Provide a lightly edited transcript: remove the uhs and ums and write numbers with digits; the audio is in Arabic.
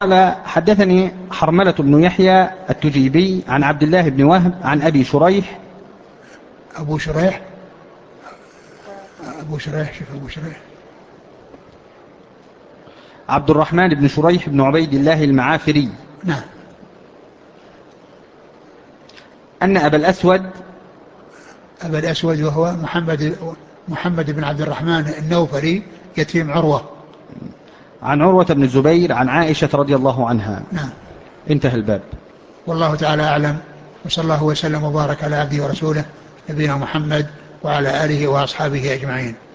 قال: حدثني حرملة بن يحيى التجيبي عن عبد الله بن وهب عن أبي شريح. أبو شريح أبو شريح شوف أبو شريح عبد الرحمن بن شريح بن عبيد الله المعافري نعم. أن أبا الأسود أبا الأسود وهو محمد بن عبد الرحمن النوفلي يتيم عروة. عن عروة بن الزبير عن عائشة رضي الله عنها. نعم. انتهى الباب. والله تعالى أعلم، وصلى الله وسلم وبارك على عبده ورسوله نبينا محمد وعلى آله وأصحابه أجمعين.